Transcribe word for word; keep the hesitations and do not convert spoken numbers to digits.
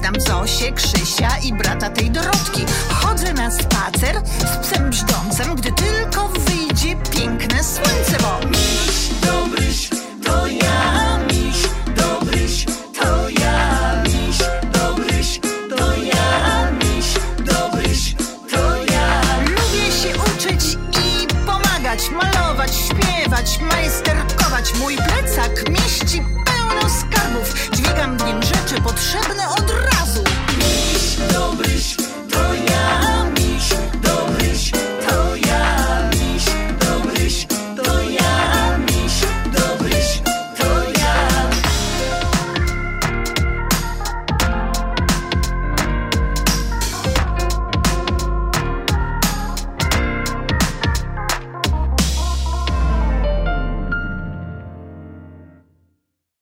witam Zosię, Krzysia i brata tej Dorotki. Chodzę na spacer z psem brzdącem, gdy tylko wyjdzie piękne słońce, bo